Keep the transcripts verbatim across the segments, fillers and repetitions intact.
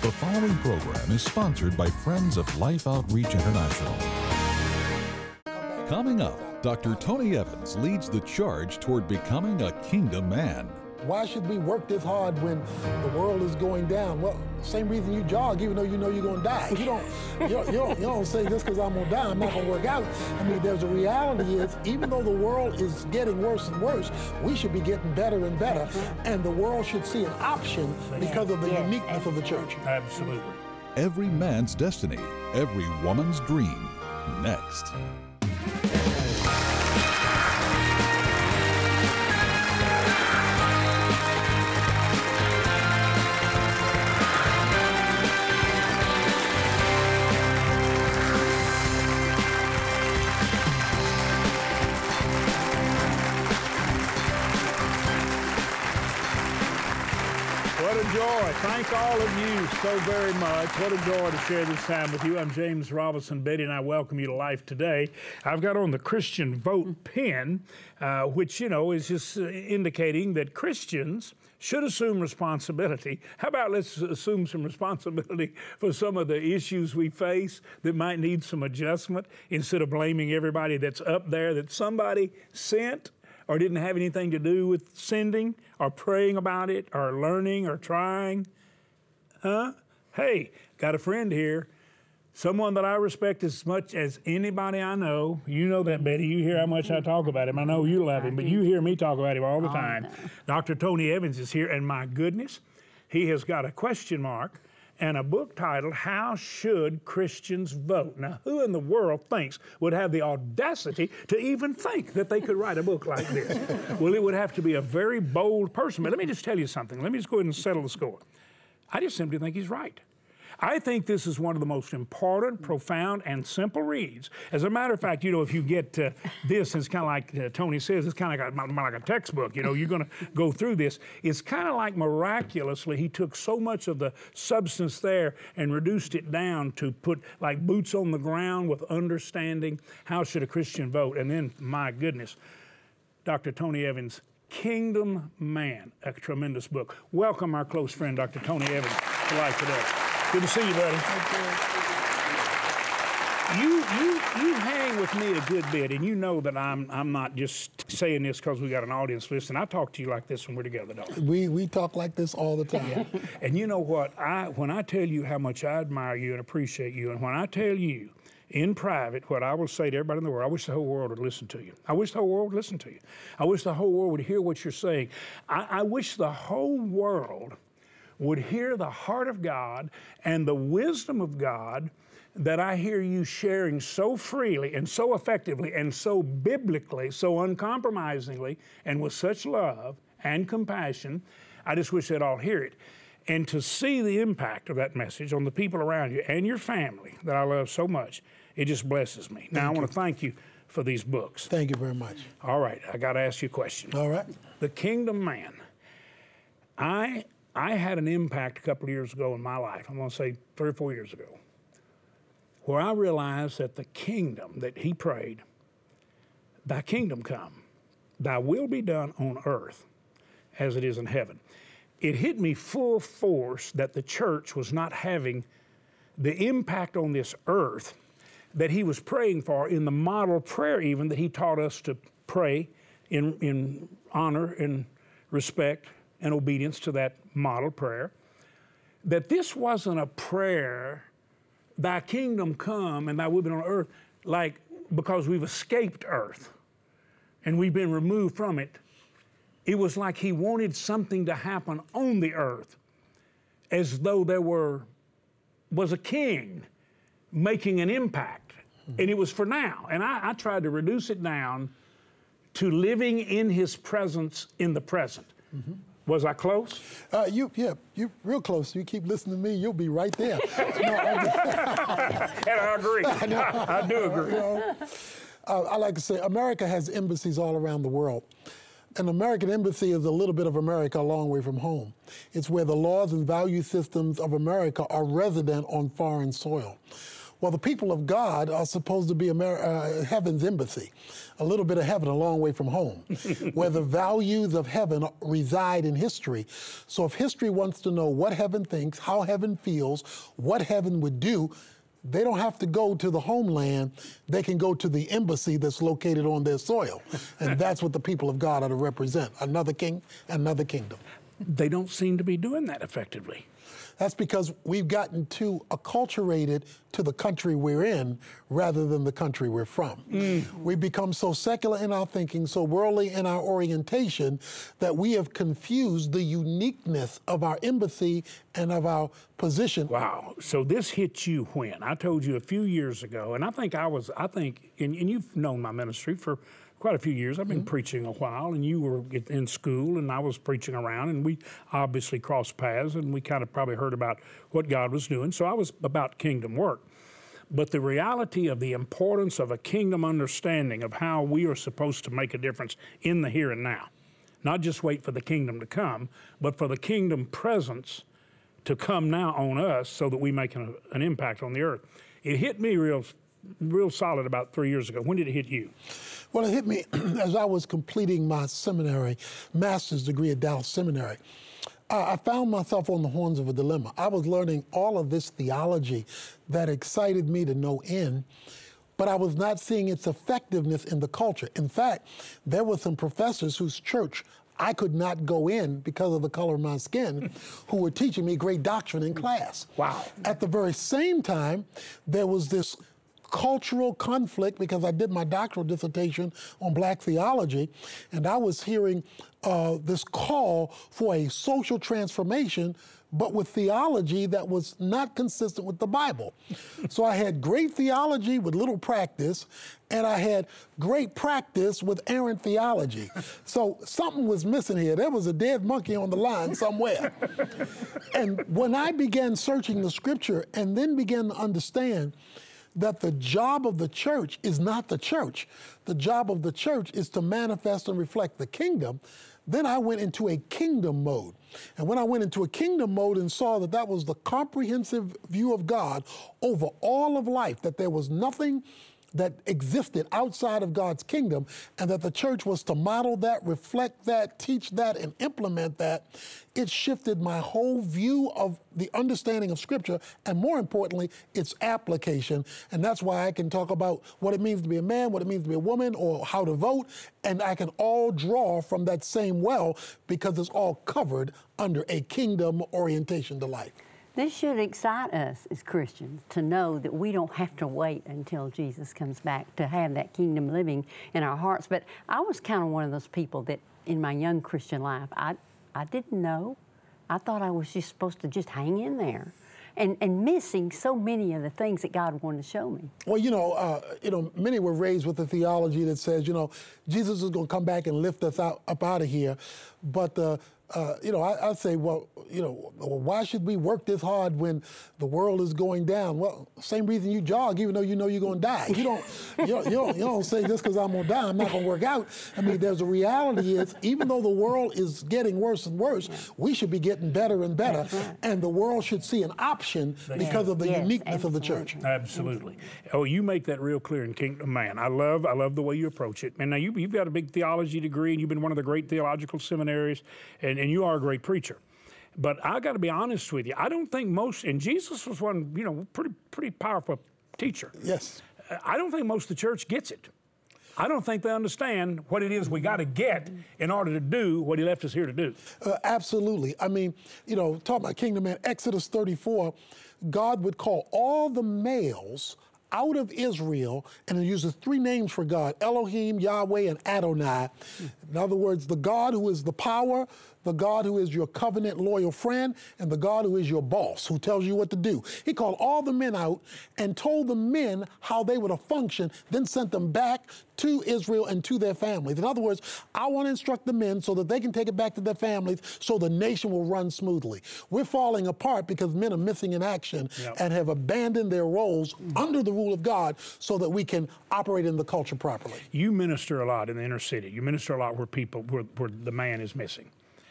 The following program is sponsored by Friends of Life Outreach International. Coming up, Doctor Tony Evans leads the charge toward becoming a kingdom man. Why should we work this hard when the world is going down? Well, same reason you jog, even though you know you're going to die. You don't, you don't, you don't, you don't say just because I'm going to die, I'm not going to work out. I mean, there's a reality is, even though the world is getting worse and worse, we should be getting better and better. And the world should see an option because of the uniqueness of the church. Absolutely. Every man's destiny, every woman's dream. Next. What a joy. Thank all of you so very much. What a joy to share this time with you. I'm James Robinson. Betty and I welcome you to Life Today. I've got on the Christian Vote pen, uh, which, you know, is just uh, indicating that Christians should assume responsibility. How about let's assume some responsibility for some of the issues we face that might need some adjustment instead of blaming everybody that's up there that somebody sent or didn't have anything to do with sending, or praying about it, or learning, or trying. Huh? Hey, got a friend here, someone that I respect as much as anybody I know. You know that, Betty. You hear how much I talk about him. I know you love him, but you hear me talk about him all the time. Doctor Tony Evans is here, and my goodness, he has got a question mark and a book titled, How Should Christians Vote? Now, who in the world thinks would have the audacity to even think that they could write a book like this? Well, it would have to be a very bold person. But let me just tell you something. Let me just go ahead and settle the score. I just simply think he's right. I think this is one of the most important, profound, and simple reads. As a matter of fact, you know, if you get uh, this, it's kind of like uh, Tony says, it's kind of like, like a textbook. You know, you're going to go through this. It's kind of like miraculously, he took so much of the substance there and reduced it down to put like boots on the ground with understanding. How should a Christian vote? And then, my goodness, Doctor Tony Evans, Kingdom Man, a tremendous book. Welcome our close friend, Doctor Tony Evans, to Life Today. Good to see you, buddy. You, you, you hang with me a good bit, and you know that I'm, I'm not just saying this because we got an audience listening. I talk to you like this when we're together, don't we? We, we talk like this all the time. Yeah. And you know what? I, when I tell you how much I admire you and appreciate you, and when I tell you in private what I will say to everybody in the world, I wish the whole world would listen to you. I wish the whole world would listen to you. I wish the whole world would hear what you're saying. I, I wish the whole world would hear the heart of God and the wisdom of God that I hear you sharing so freely and so effectively and so biblically, so uncompromisingly, and with such love and compassion. I just wish they'd all hear it. And to see the impact of that message on the people around you and your family that I love so much, it just blesses me. Now, I want to thank you for these books. Thank you very much. All right, I got to ask you a question. All right. The Kingdom Man. I... I had an impact a couple of years ago in my life, I'm going to say three or four years ago, where I realized that the kingdom that he prayed, thy kingdom come, thy will be done on earth as it is in heaven. It hit me full force that the church was not having the impact on this earth that he was praying for in the model prayer even that he taught us to pray in, in honor and respect and obedience to that model prayer, that this wasn't a prayer, thy kingdom come and thy will be on earth, like because we've escaped earth and we've been removed from it. It was like he wanted something to happen on the earth as though there were, was a king making an impact. Mm-hmm. And it was for now. And I, I tried to reduce it down to living in his presence in the present. Mm-hmm. Was I close? Uh, you, yeah, you're real close. You keep listening to me, you'll be right there. No, I just, and I agree. I, know, I, I do agree. You know, uh, I like to say America has embassies all around the world. An American embassy is a little bit of America a long way from home. It's where the laws and value systems of America are resident on foreign soil. Well, the people of God are supposed to be Amer- uh, heaven's embassy, a little bit of heaven a long way from home, where the values of heaven reside in history. So if history wants to know what heaven thinks, how heaven feels, what heaven would do, they don't have to go to the homeland. They can go to the embassy that's located on their soil. And that's what the people of God are to represent, another king, another kingdom. They don't seem to be doing that effectively. That's because we've gotten too acculturated to the country we're in rather than the country we're from. Mm. We've become so secular in our thinking, so worldly in our orientation, that we have confused the uniqueness of our embassy and of our position. Wow. So this hit you when? I told you a few years ago, and I think I was, I think, and, and you've known my ministry for quite a few years. I've been mm-hmm. preaching a while, and you were in school, and I was preaching around, and we obviously crossed paths, and we kind of probably heard about what God was doing. So I was about kingdom work. But the reality of the importance of a kingdom understanding of how we are supposed to make a difference in the here and now, not just wait for the kingdom to come, but for the kingdom presence to come now on us so that we make an, an impact on the earth. It hit me real, real solid about three years ago. When did it hit you? Well, it hit me as I was completing my seminary, master's degree at Dallas Seminary. Uh, I found myself on the horns of a dilemma. I was learning all of this theology that excited me to no end, but I was not seeing its effectiveness in the culture. In fact, there were some professors whose church I could not go in because of the color of my skin, who were teaching me great doctrine in class. Wow. At the very same time, there was this cultural conflict because I did my doctoral dissertation on black theology, and I was hearing uh, this call for a social transformation, but with theology that was not consistent with the Bible. So I had great theology with little practice, and I had great practice with errant theology. So something was missing here. There was a dead monkey on the line somewhere. And when I began searching the scripture and then began to understand that the job of the church is not the church. The job of the church is to manifest and reflect the kingdom. Then I went into a kingdom mode. And when I went into a kingdom mode and saw that that was the comprehensive view of God over all of life, that there was nothing that existed outside of God's kingdom, and that the church was to model that, reflect that, teach that, and implement that, it shifted my whole view of the understanding of Scripture, and more importantly, its application. And that's why I can talk about what it means to be a man, what it means to be a woman, or how to vote, and I can all draw from that same well because it's all covered under a kingdom orientation to life. This should excite us as Christians to know that we don't have to wait until Jesus comes back to have that kingdom living in our hearts. But I was kind of one of those people that in my young Christian life, I, I didn't know. I thought I was just supposed to just hang in there. And, and missing so many of the things that God wanted to show me. Well, you know, uh, you know, many were raised with a theology that says, you know, Jesus is going to come back and lift us out, up out of here. But, uh, uh, you know, I, I say, well, you know, why should we work this hard when the world is going down? Well, same reason you jog, even though you know you're going to die. You don't, you don't, you don't, you don't say just because I'm going to die, I'm not going to work out. I mean, there's a reality is, even though the world is getting worse and worse, yeah. we should be getting better and better. Right. And the world should see an option because of the yes, uniqueness absolutely. of the church. Absolutely. Oh, you make that real clear in Kingdom Man. I love, I love the way you approach it. And now you, you've got a big theology degree, and you've been one of the great theological seminaries, and, and you are a great preacher. But I got to be honest with you. I don't think most, and Jesus was one, you know, pretty pretty powerful teacher. Yes. I don't think most of the church gets it. I don't think they understand what it is we got to get in order to do what he left us here to do. Uh, absolutely. I mean, you know, talk about Kingdom Man, Exodus thirty-four, God would call all the males out of Israel, and it uses three names for God, Elohim, Yahweh, and Adonai. In other words, the God who is the power, the God who is your covenant loyal friend, and the God who is your boss, who tells you what to do. He called all the men out and told the men how they were to function, then sent them back to Israel and to their families. In other words, I want to instruct the men so that they can take it back to their families so the nation will run smoothly. We're falling apart because men are missing in action yep. and have abandoned their roles mm-hmm. under the rule of God so that we can operate in the culture properly. You minister a lot in the inner city. You minister a lot where people, where, where the man is missing.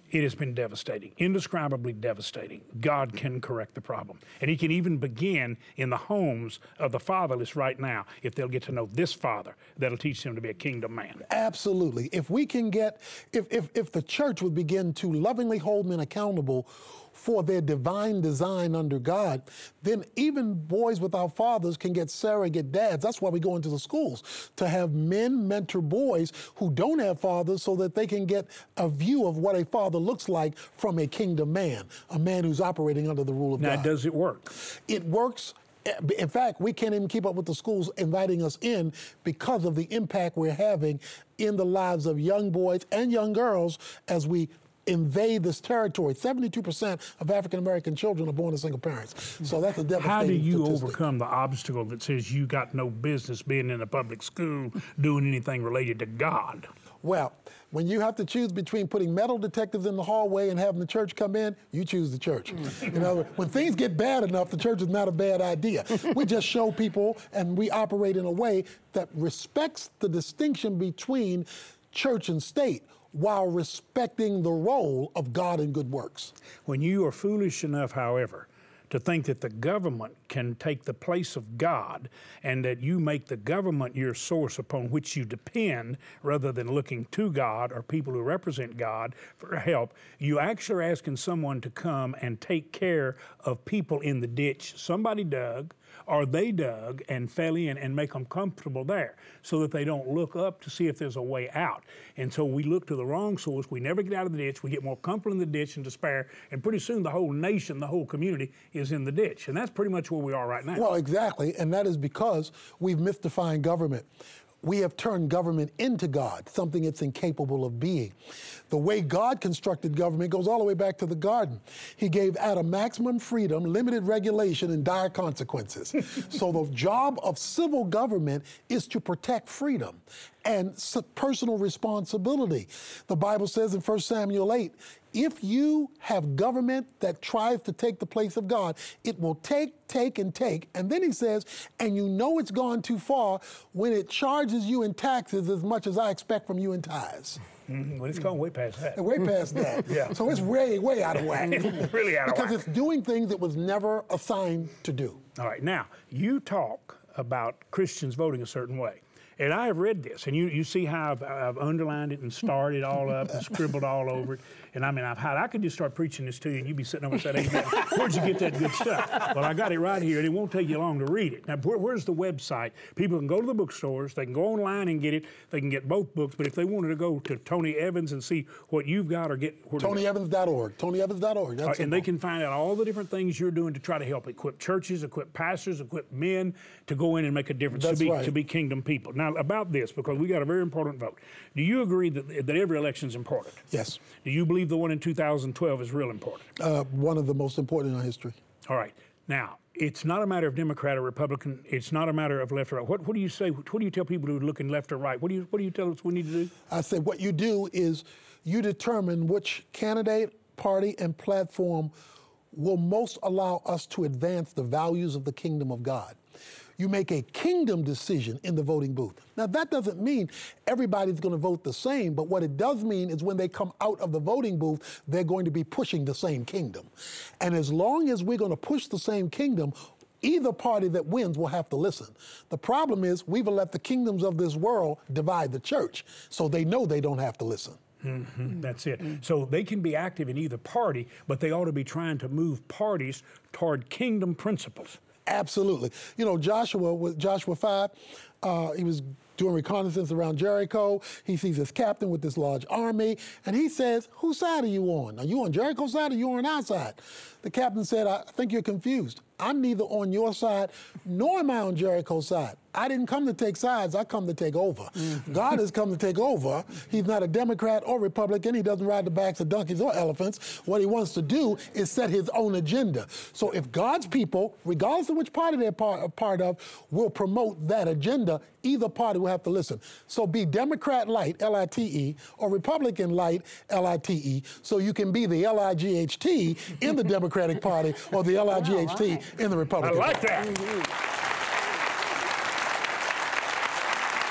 It has been devastating, indescribably devastating. God can correct the problem. And he can even begin in the homes of the fatherless right now if they'll get to know this father that'll teach them to be a kingdom man. Absolutely. If we can get, if, if, if the church would begin to lovingly hold men accountable for their divine design under God, then even boys without fathers can get surrogate dads. That's why we go into the schools, to have men mentor boys who don't have fathers so that they can get a view of what a father looks like from a kingdom man, a man who's operating under the rule of now, God. Now, does it work? It works. In fact, we can't even keep up with the schools inviting us in because of the impact we're having in the lives of young boys and young girls as we invade this territory. seventy-two percent of African-American children are born to single parents. So that's a devastating How do you statistic. overcome the obstacle that says you got no business being in a public school doing anything related to God? Well, when you have to choose between putting metal detectors in the hallway and having the church come in, you choose the church. You know, when things get bad enough, the church is not a bad idea. We just show people and we operate in a way that respects the distinction between church and state, while respecting the role of God in good works. When you are foolish enough, however, to think that the government can take the place of God and that you make the government your source upon which you depend rather than looking to God or people who represent God for help, you actually are asking someone to come and take care of people in the ditch somebody dug or they dug and fell in and make them comfortable there so that they don't look up to see if there's a way out. And so we look to the wrong source. We never get out of the ditch. We get more comfortable in the ditch and despair. And pretty soon the whole nation, the whole community is in the ditch. And that's pretty much where we are right now. Well, exactly. And that is because we've misdefined government. We have turned government into God, something it's incapable of being. The way God constructed government goes all the way back to the garden. He gave Adam maximum freedom, limited regulation, and dire consequences. So the job of civil government is to protect freedom and personal responsibility. The Bible says in First Samuel eight, if you have government that tries to take the place of God, it will take, take, and take. And then he says, and you know it's gone too far when it charges you in taxes as much as I expect from you in tithes. Mm-hmm. Well, it's gone way past that. Way past that. Yeah. So it's way, way out of whack. Really out of because whack. it's doing things it was never assigned to do. All right. Now, you talk about Christians voting a certain way. And I have read this, and you, you see how I've, I've underlined it and starred it all up and scribbled all over it. And I mean, I've had, I could just start preaching this to you, and you'd be sitting over saying, hey, where'd you get that good stuff? Well, I got it right here, and it won't take you long to read it. Now, where, where's the website? People can go to the bookstores, they can go online and get it, they can get both books, but if they wanted to go to Tony Evans and see what you've got or get... Tony Evans dot org, Tony Evans dot org. Right, and they can find out all the different things you're doing to try to help equip churches, equip pastors, equip men to go in and make a difference, That's to be, right. to be kingdom people. Now, about this, because we got a very important vote. Do you agree that, that every election is important? Yes. Do you believe the one in two thousand twelve is real important? Uh, one of the most important in our history. All right. Now, it's not a matter of Democrat or Republican. It's not a matter of left or right. What, what do you say? What do you tell people who are looking left or right? What do you What do you tell us we need to do? I say what you do is you determine which candidate, party, and platform will most allow us to advance the values of the kingdom of God. You make a kingdom decision in the voting booth. Now, that doesn't mean everybody's going to vote the same, but what it does mean is when they come out of the voting booth, they're going to be pushing the same kingdom. And as long as we're going to push the same kingdom, either party that wins will have to listen. The problem is we've let the kingdoms of this world divide the church, so they know they don't have to listen. Mm-hmm. That's it. So they can be active in either party, but they ought to be trying to move parties toward kingdom principles. Absolutely. You know, Joshua, with Joshua five, uh, he was doing reconnaissance around Jericho. He sees his captain with this large army, and he says, whose side are you on? Are you on Jericho's side or are you on our side? The captain said, I think you're confused. I'm neither on your side nor am I on Jericho's side. I didn't come to take sides, I come to take over. Mm-hmm. God has come to take over. He's not a Democrat or Republican. He doesn't ride the backs of donkeys or elephants. What he wants to do is set his own agenda. So if God's people, regardless of which party they're part, a part of, will promote that agenda, either party will have to listen. So be Democrat light, L I T E, or Republican light, L I T E, so you can be the L I G H T in the Democratic Party or the L I G H T in the Republican I like Party. that.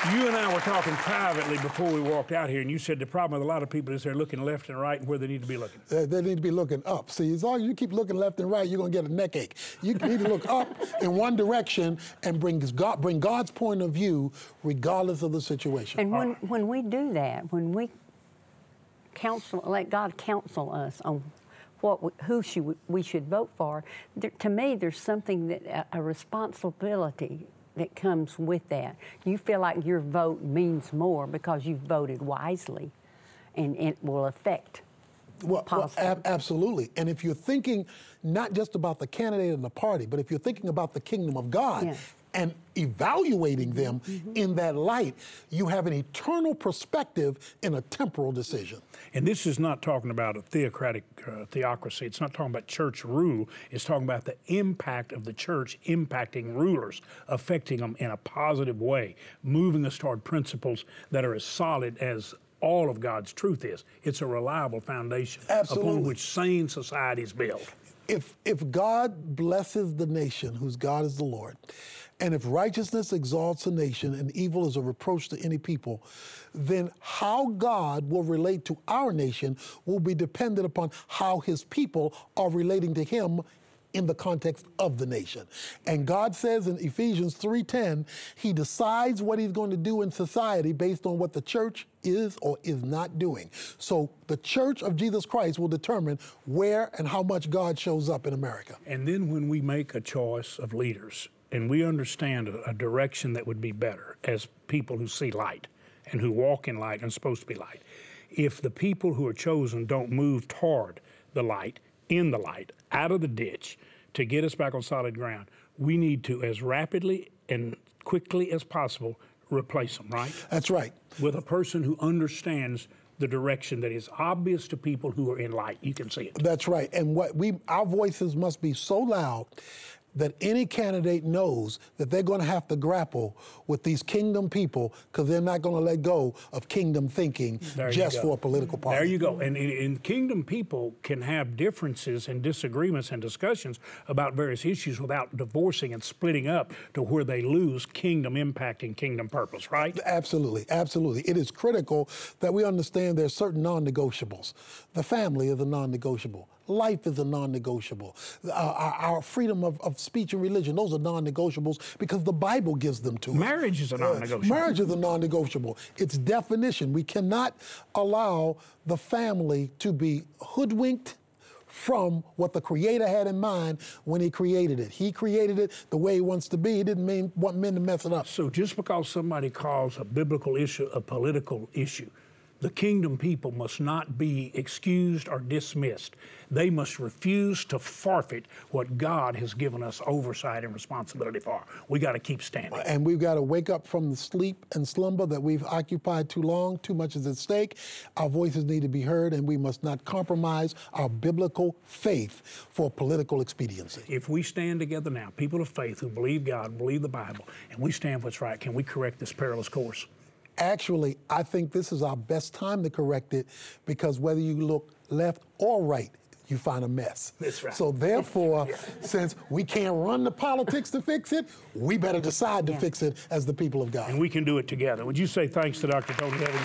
You and I were talking privately before we walked out here, and you said the problem with a lot of people is they're looking left and right and where they need to be looking. Uh, they need to be looking up. See, as long as you keep looking left and right, you're going to get a neck ache. You need to look up in one direction and bring God, bring God's point of view regardless of the situation. And when, when we do that, when we counsel, let God counsel us on what we, who should, we should vote for, there, to me, there's something that a, a responsibility that comes with that. You feel like your vote means more because you've voted wisely, and it will affect well, well ab- absolutely. And if you're thinking not just about the candidate and the party, but if you're thinking about the kingdom of God, yeah. and evaluating them mm-hmm. in that light, you have an eternal perspective in a temporal decision. And this is not talking about a theocratic uh, theocracy. It's not talking about church rule. It's talking about the impact of the church impacting rulers, affecting them in a positive way, moving us toward principles that are as solid as all of God's truth is. It's a reliable foundation Absolutely. upon which sane society is built. If, if God blesses the nation, whose God is the Lord, and if righteousness exalts a nation and evil is a reproach to any people, then how God will relate to our nation will be dependent upon how his people are relating to him in the context of the nation. And God says in Ephesians three ten, he decides what he's going to do in society based on what the church is or is not doing. So the church of Jesus Christ will determine where and how much God shows up in America. And then when we make a choice of leaders, and we understand a, a direction that would be better as people who see light and who walk in light and are supposed to be light, if the people who are chosen don't move toward the light, in the light, out of the ditch, to get us back on solid ground, we need to, as rapidly and quickly as possible, replace them, right? That's right. With a person who understands the direction that is obvious to people who are in light. You can see it. That's right. And what we, our voices must be so loud that any candidate knows that they're going to have to grapple with these kingdom people because they're not going to let go of kingdom thinking just for a political party. There you go. And, and kingdom people can have differences and disagreements and discussions about various issues without divorcing and splitting up to where they lose kingdom impact and kingdom purpose, right? Absolutely, absolutely. It is critical that we understand there's certain non-negotiables. The family is a non-negotiable. Life is a non-negotiable. Uh, our, our freedom of, of speech and religion, those are non-negotiables because the Bible gives them to us. Marriage is a non-negotiable. Uh, marriage is a non-negotiable. Its definition. We cannot allow the family to be hoodwinked from what the Creator had in mind when he created it. He created it the way he wants to be. He didn't mean, want men to mess it up. So just because somebody calls a biblical issue a political issue, the kingdom people must not be excused or dismissed. They must refuse to forfeit what God has given us oversight and responsibility for. We got to keep standing. And we've got to wake up from the sleep and slumber that we've occupied too long. Too much is at stake. Our voices need to be heard, and we must not compromise our biblical faith for political expediency. If we stand together now, people of faith who believe God, believe the Bible, and we stand for what's right, can we correct this perilous course? Actually, I think this is our best time to correct it because whether you look left or right, you find a mess. That's right. So therefore, yeah. since we can't run the politics to fix it, we better decide to yeah. fix it as the people of God. And we can do it together. Would you say thanks to Doctor Tony Evans?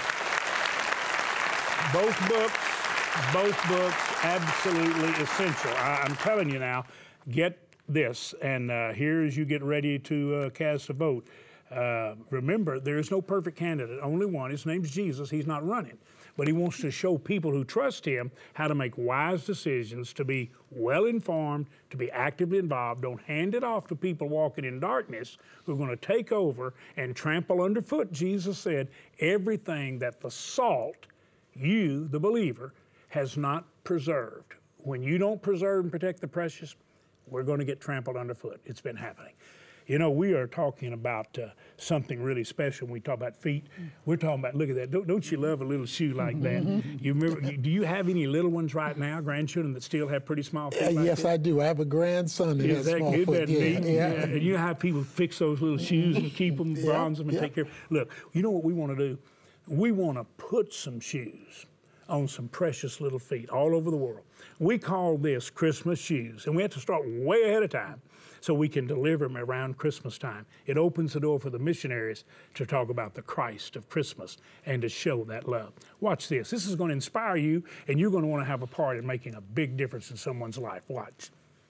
Both books, both books, absolutely essential. I, I'm telling you now, get this, and uh, here as you get ready to uh, cast a vote, Uh, remember, there is no perfect candidate, only one. His name's Jesus. He's not running. But he wants to show people who trust him how to make wise decisions, to be well-informed, to be actively involved. Don't hand it off to people walking in darkness who are going to take over and trample underfoot, Jesus said, everything that the salt, you, the believer, has not preserved. When you don't preserve and protect the precious, we're going to get trampled underfoot. It's been happening. You know, we are talking about uh, something really special when we talk about feet. We're talking about, look at that. Don't, don't you love a little shoe like that? You remember? Do you have any little ones right now, grandchildren that still have pretty small feet? Uh, like yes, that? I do. I have a grandson that has small good, foot. That yeah, neat? yeah. Yeah. And you know how people fix those little shoes and keep them, yeah, bronze them, and yeah. take care of them? Look, you know what we want to do? We want to put some shoes on some precious little feet all over the world. We call this Christmas shoes, and we have to start way ahead of time so we can deliver them around Christmas time. It opens the door for the missionaries to talk about the Christ of Christmas and to show that love. Watch this. This is going to inspire you, and you're going to want to have a part in making a big difference in someone's life. Watch.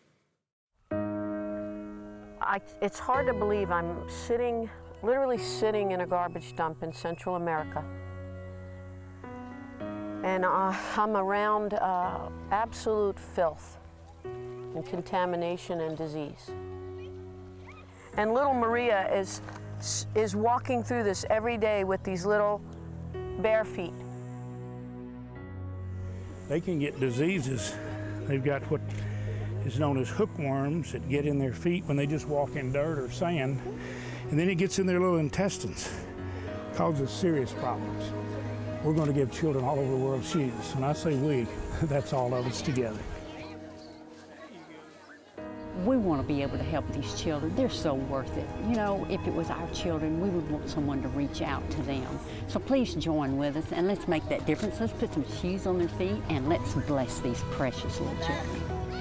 I, it's hard to believe I'm sitting, literally sitting in a garbage dump in Central America. And uh, I'm around uh, absolute filth and contamination and disease. And little Maria is, is walking through this every day with these little bare feet. They can get diseases. They've got what is known as hookworms that get in their feet when they just walk in dirt or sand, and then it gets in their little intestines, causes serious problems. We're going to give children all over the world shoes. When I say we, that's all of us together. We want to be able to help these children. They're so worth it. You know, if it was our children, we would want someone to reach out to them. So please join with us and let's make that difference. Let's put some shoes on their feet and let's bless these precious little children.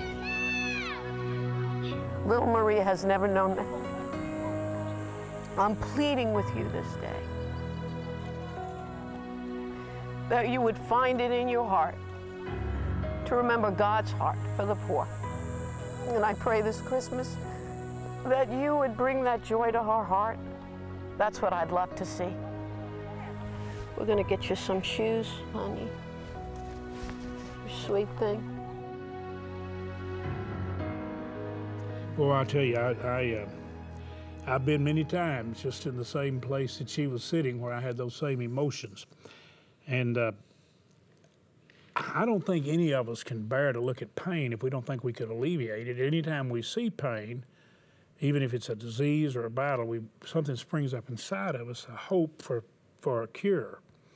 Little Maria has never known that. I'm pleading with you this day that you would find it in your heart to remember God's heart for the poor. And I pray this Christmas that you would bring that joy to her heart. That's what I'd love to see. We're gonna get you some shoes, honey. You sweet thing. Well, I'll tell you, I, I, uh, I've been many times just in the same place that she was sitting where I had those same emotions. And uh, I don't think any of us can bear to look at pain if we don't think we could alleviate it. Anytime we see pain, even if it's a disease or a battle, we, something springs up inside of us, a hope for, for a cure.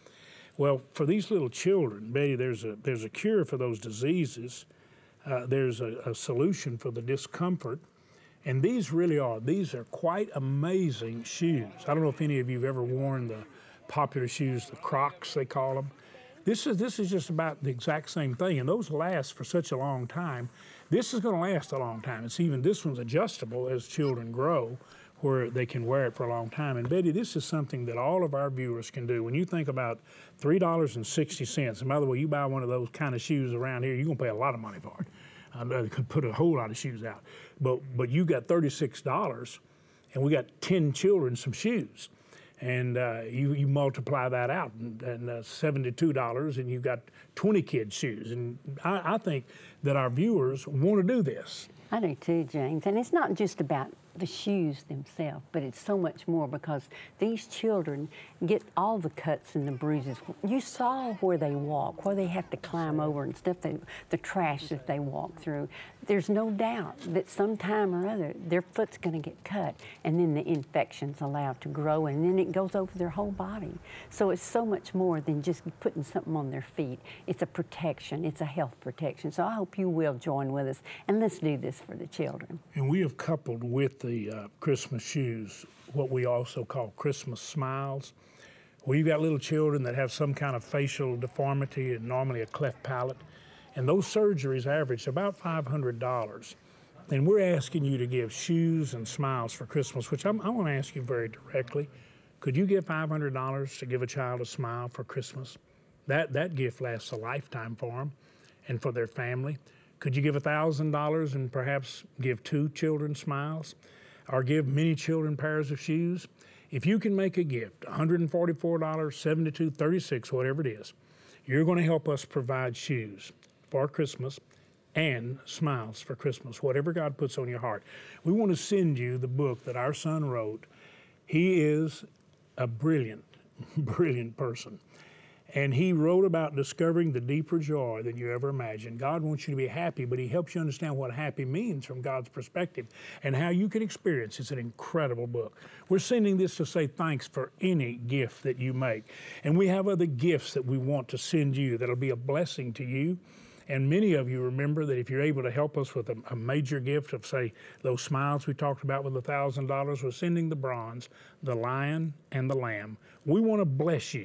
Well, for these little children, Betty, there's a, there's a cure for those diseases. Uh, there's a, a solution for the discomfort. And these really are, these are quite amazing shoes. I don't know if any of you have ever worn the popular shoes, the Crocs, they call them. This is, this is just about the exact same thing, and those last for such a long time. This is going to last a long time. It's even, this one's adjustable as children grow, where they can wear it for a long time. And Betty, this is something that all of our viewers can do. When you think about three dollars and sixty cents, and by the way, you buy one of those kind of shoes around here, you're going to pay a lot of money for it. I uh, could put a whole lot of shoes out. But, but you got thirty-six dollars, and we got ten children some shoes. And uh, you, you multiply that out, and, and uh, seventy-two dollars, and you've got twenty kids' shoes. And I, I think that our viewers want to do this. I do too, James. And it's not just about the shoes themselves, but it's so much more because these children get all the cuts and the bruises. You saw where they walk, where they have to climb over and stuff, they, the trash that they walk through. There's no doubt that sometime or other their foot's going to get cut, and then the infection's allowed to grow, and then it goes over their whole body. So it's so much more than just putting something on their feet. It's a protection. It's a health protection. So I hope you will join with us, and let's do this for the children. And we have coupled with the uh, Christmas shoes what we also call Christmas smiles. Well, you've got little children that have some kind of facial deformity and normally a cleft palate, and those surgeries average about five hundred dollars. And we're asking you to give shoes and smiles for Christmas, which I'm, I want to ask you very directly. Could you give five hundred dollars to give a child a smile for Christmas? That, that gift lasts a lifetime for them and for their family. Could you give one thousand dollars and perhaps give two children smiles? Or give many children pairs of shoes? If you can make a gift, one hundred forty-four dollars, seventy-two dollars, thirty-six dollars, whatever it is, you're going to help us provide shoes for Christmas and smiles for Christmas, whatever God puts on your heart. We want to send you the book that our son wrote. He is a brilliant, brilliant person. And he wrote about discovering the deeper joy than you ever imagined. God wants you to be happy, but he helps you understand what happy means from God's perspective and how you can experience. It's an incredible book. We're sending this to say thanks for any gift that you make. And we have other gifts that we want to send you that'll be a blessing to you. And many of you remember that if you're able to help us with a, a major gift of, say, those smiles we talked about with one thousand dollars, we're sending the bronze, the lion, and the lamb. We want to bless you.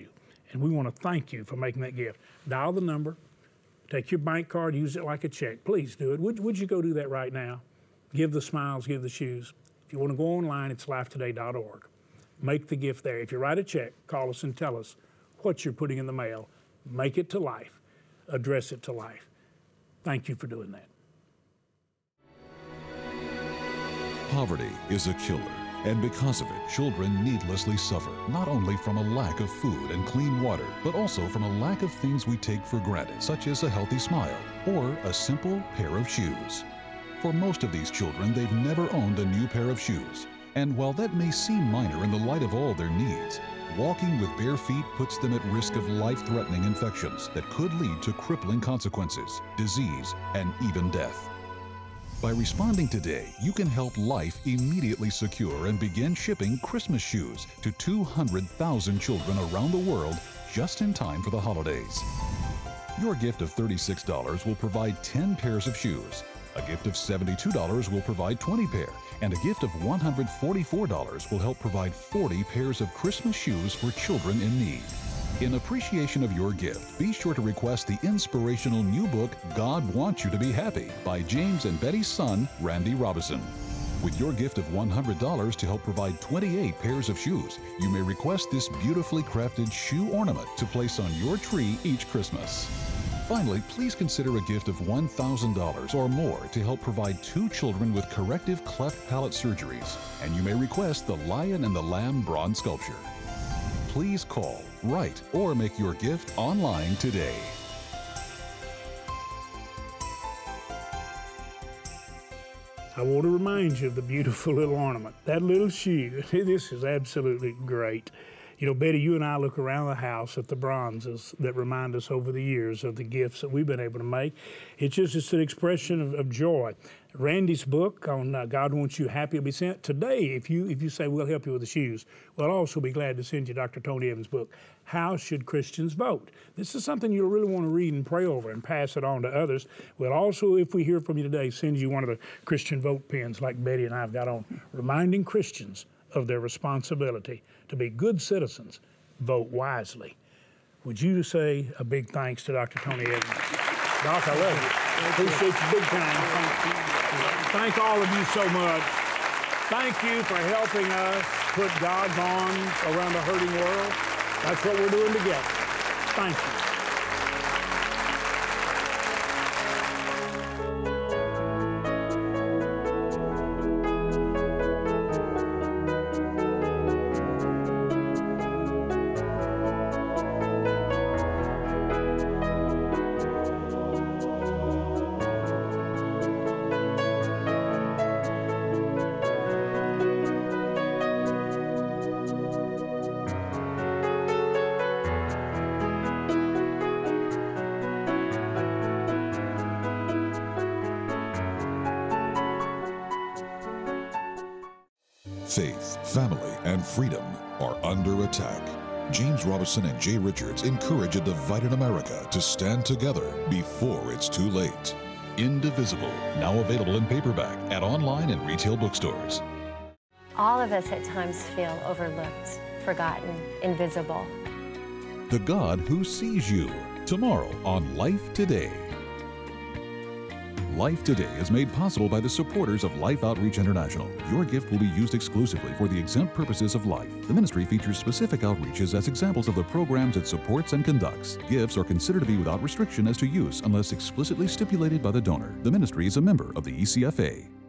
And we want to thank you for making that gift. Dial the number, take your bank card, use it like a check. Please do it. Would, would you go do that right now? Give the smiles, give the shoes. If you want to go online, it's life today dot org. Make the gift there. If you write a check, call us and tell us what you're putting in the mail. Make it to life. Address it to life. Thank you for doing that. Poverty is a killer, and because of it, children needlessly suffer, not only from a lack of food and clean water, but also from a lack of things we take for granted, such as a healthy smile or a simple pair of shoes. For most of these children, they've never owned a new pair of shoes. And while that may seem minor in the light of all their needs, walking with bare feet puts them at risk of life-threatening infections that could lead to crippling consequences, disease, and even death. By responding today, you can help Life immediately secure and begin shipping Christmas shoes to two hundred thousand children around the world just in time for the holidays. Your gift of thirty-six dollars will provide ten pairs of shoes. A gift of seventy-two dollars will provide twenty pair, and a gift of one hundred forty-four dollars will help provide forty pairs of Christmas shoes for children in need. In appreciation of your gift, be sure to request the inspirational new book, God Wants You to Be Happy, by James and Betty's son, Randy Robison. With your gift of one hundred dollars to help provide twenty-eight pairs of shoes, you may request this beautifully crafted shoe ornament to place on your tree each Christmas. Finally, please consider a gift of one thousand dollars or more to help provide two children with corrective cleft palate surgeries, and you may request the Lion and the Lamb bronze sculpture. Please call, write, or make your gift online today. I want to remind you of the beautiful little ornament, that little shoe. This is absolutely great. You know, Betty, you and I look around the house at the bronzes that remind us over the years of the gifts that we've been able to make. It's just it's an expression of, of joy. Randy's book on uh, God Wants You Happy will be sent today. If you if you say we'll help you with the shoes, we'll also be glad to send you Doctor Tony Evans' book, How Should Christians Vote? This is something you'll really want to read and pray over and pass it on to others. We'll also, if we hear from you today, send you one of the Christian vote pens like Betty and I have got on, reminding Christians of their responsibility to be good citizens, vote wisely. Would you say a big thanks to Doctor Tony Evans? Doc, I love you. Appreciate you big time. Thank, thank all of you so much. Thank you for helping us put God's arms around a hurting world. That's what we're doing together. Thank you. Faith, family, and freedom are under attack. James Robison and Jay Richards encourage a divided America to stand together before it's too late. Indivisible, now available in paperback at online and retail bookstores. All of us at times feel overlooked, forgotten, invisible. The God Who Sees You, tomorrow on Life Today. Life Today is made possible by the supporters of Life Outreach International. Your gift will be used exclusively for the exempt purposes of life. The ministry features specific outreaches as examples of the programs it supports and conducts. Gifts are considered to be without restriction as to use unless explicitly stipulated by the donor. The ministry is a member of the E C F A.